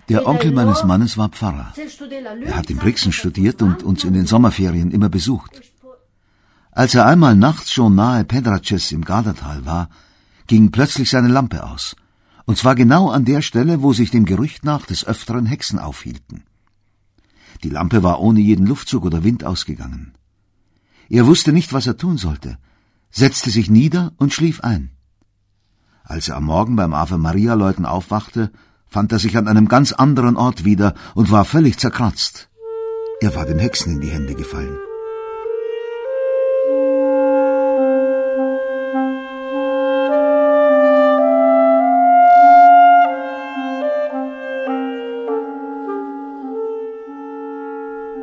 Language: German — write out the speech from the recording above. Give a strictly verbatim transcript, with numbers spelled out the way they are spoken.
Der Onkel meines Mannes war Pfarrer. Er hat in Brixen studiert und uns in den Sommerferien immer besucht. Als er einmal nachts schon nahe Pedraces im Gardatal war, ging plötzlich seine Lampe aus. Und zwar genau an der Stelle, wo sich dem Gerücht nach des Öfteren Hexen aufhielten. Die Lampe war ohne jeden Luftzug oder Wind ausgegangen. Er wusste nicht, was er tun sollte, setzte sich nieder und schlief ein. Als er am Morgen beim Ave-Maria-Läuten aufwachte, fand er sich an einem ganz anderen Ort wieder und war völlig zerkratzt. Er war den Hexen in die Hände gefallen.